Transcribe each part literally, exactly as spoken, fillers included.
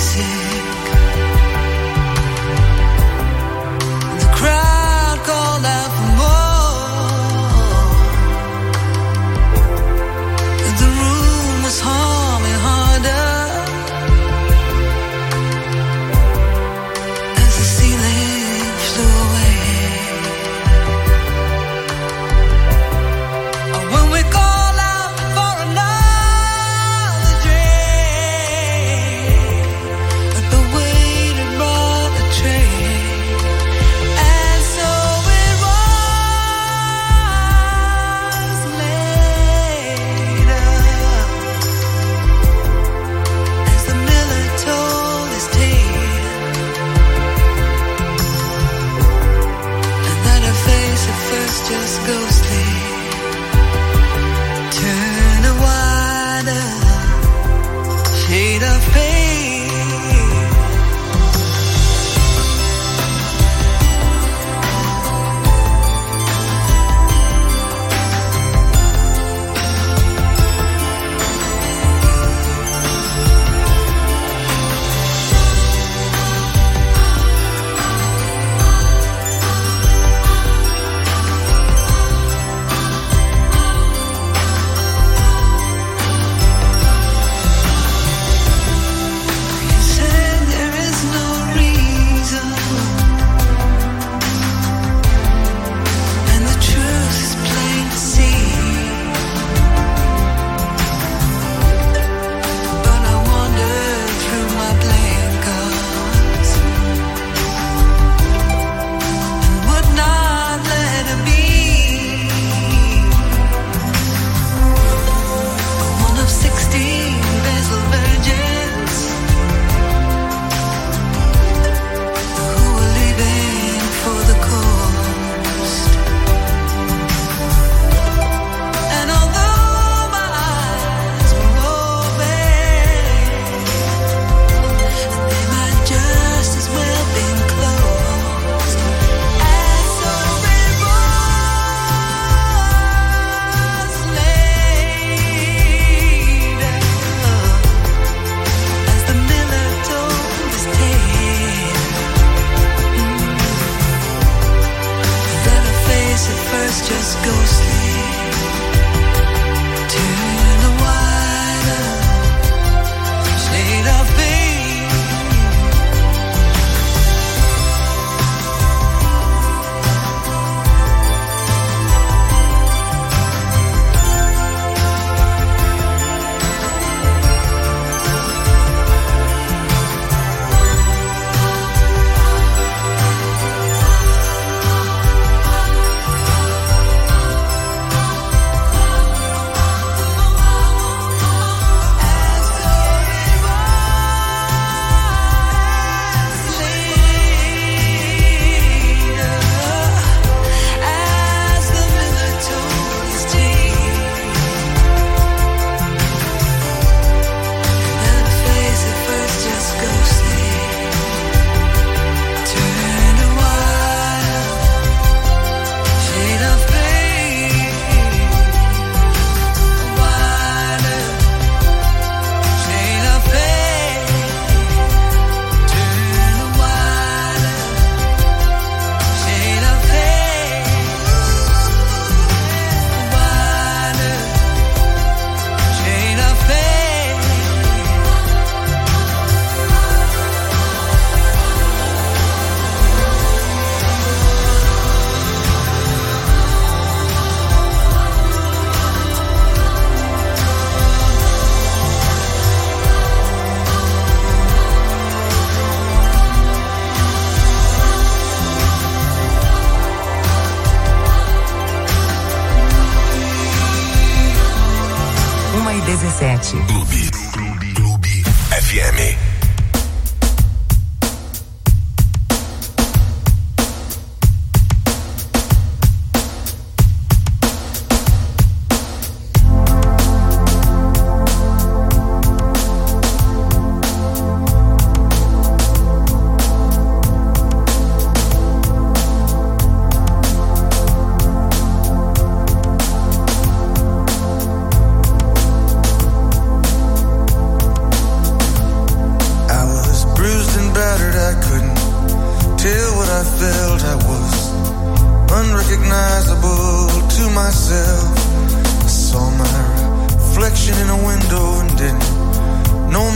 dezessete. Clube. Clube F M.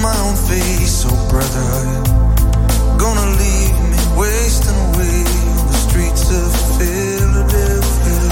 my own face, oh brother, are you gonna leave me wasting away on the streets of Philadelphia?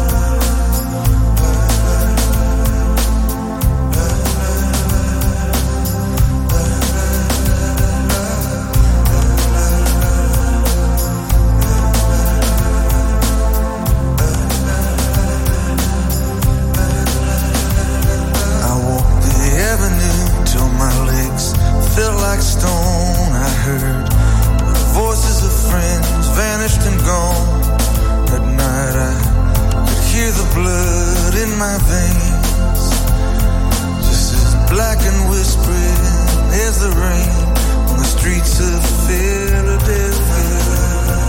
Felt like stone. I heard the voices of friends vanished and gone. At night I could hear the blood in my veins, just as black and whispering as the rain on the streets of Philadelphia.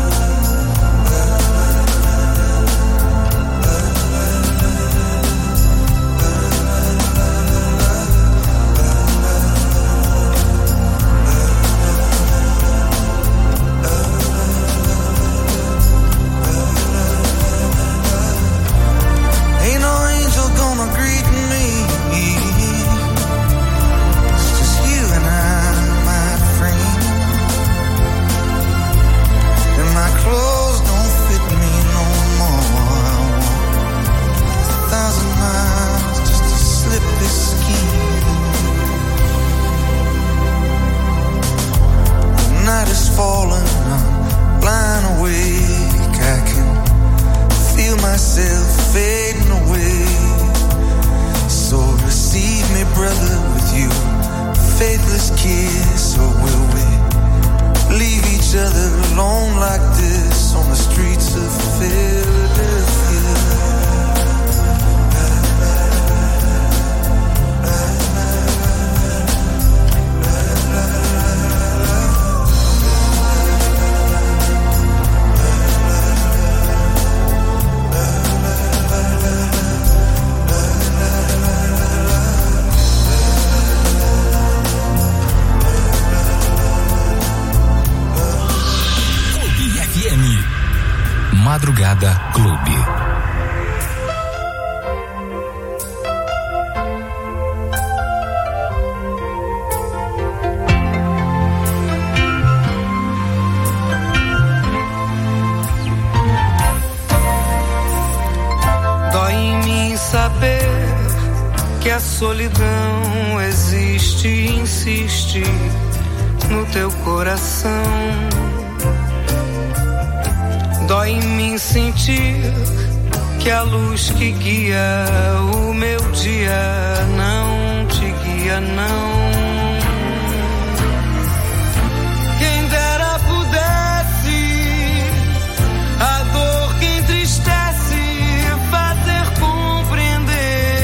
Falling, I'm blind awake. I can feel myself fading away. So receive me, brother, with you faithless kiss, or will we leave each other alone like this on the streets of Philadelphia? Madrugada Clube. Dói em mim saber que a solidão existe e insiste no teu coração. Dói em mim sentir que a luz que guia o meu dia não te guia, não. Quem dera pudesse a dor que entristece fazer compreender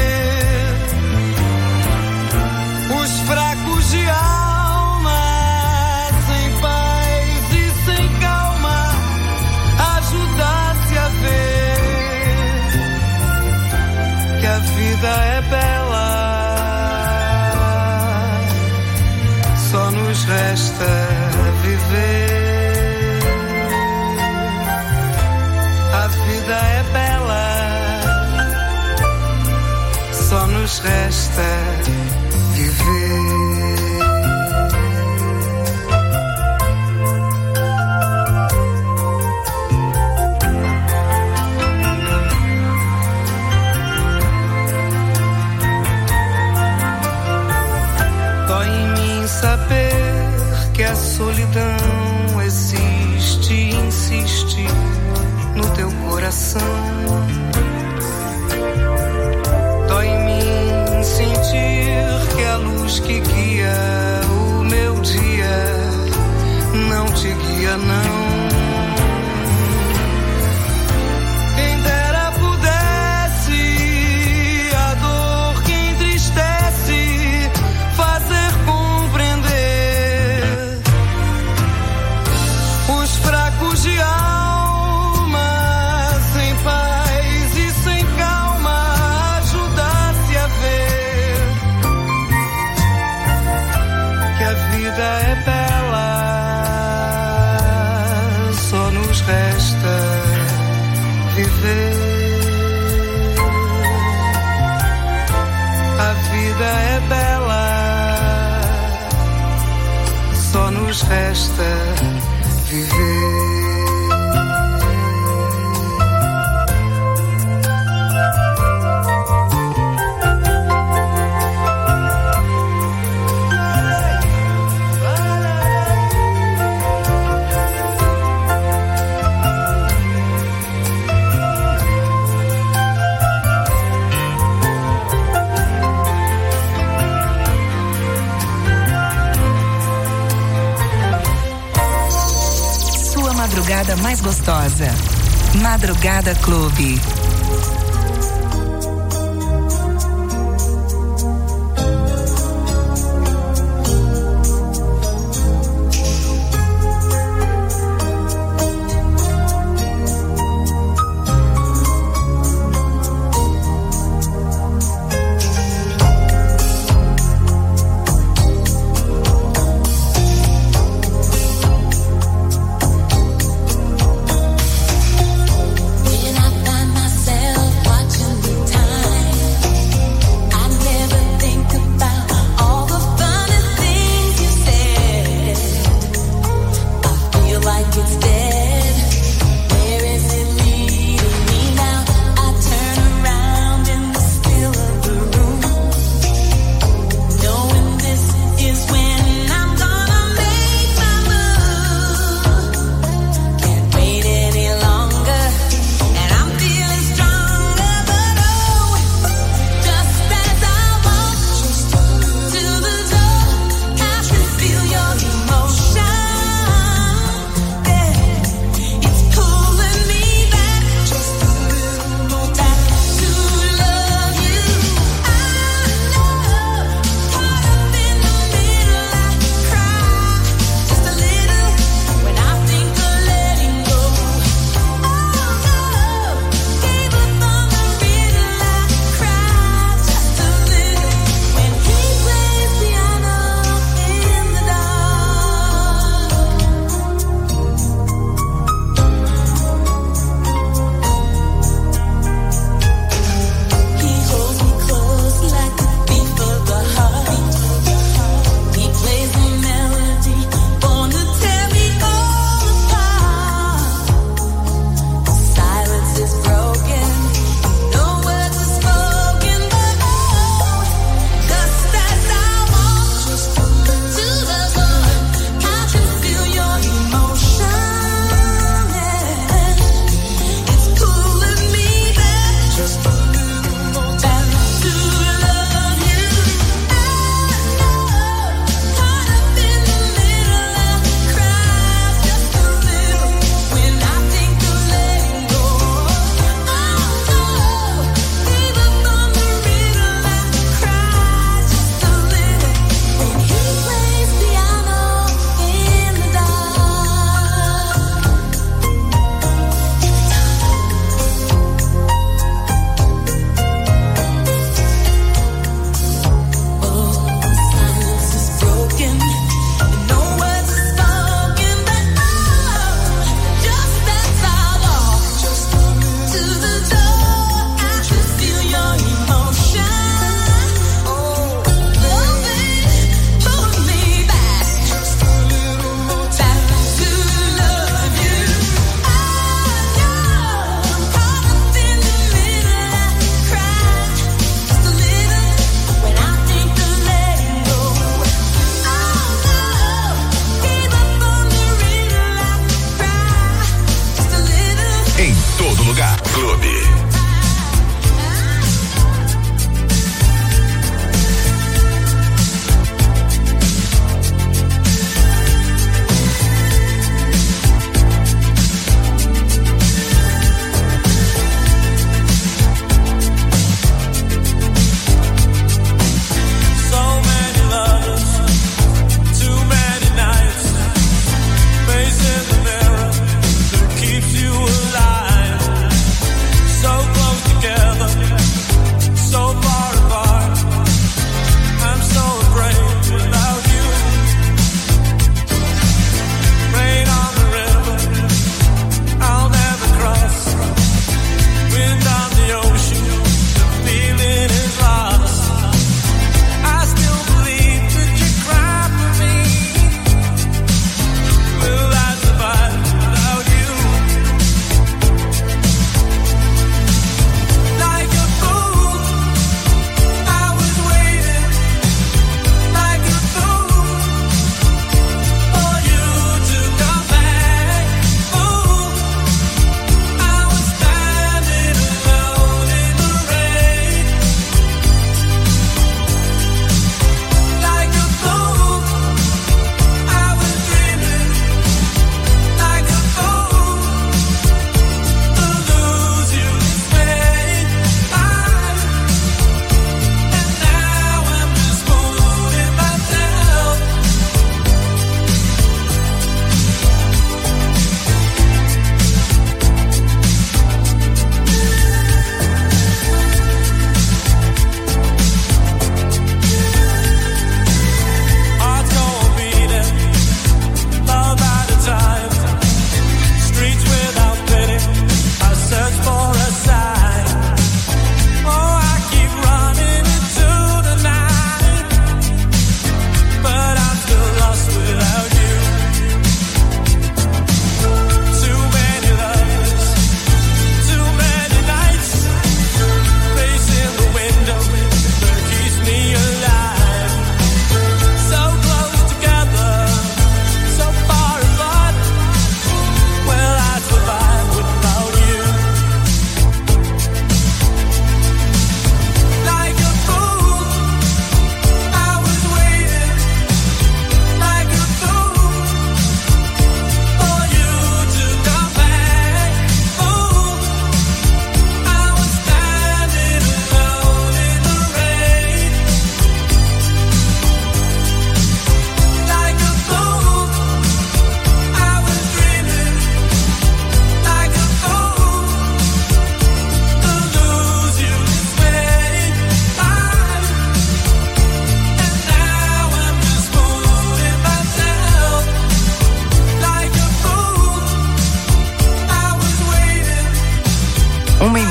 os fracos de alma sem paz e sem calma, ajudasse a ver que a vida é bela. Só nos resta viver. A vida é bela. Só nos resta viver. Saber que a solidão existe e insiste no teu coração. Dói em mim sentir que a luz que guia o meu dia não te guia, não. De alma sem paz e sem calma, ajudasse a ver que a vida é bela. Só nos resta viver. A vida é bela. nos resta viver. Madrugada mais gostosa. Madrugada Clube. When I find myself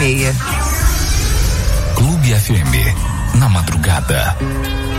meia. Clube F M, na madrugada.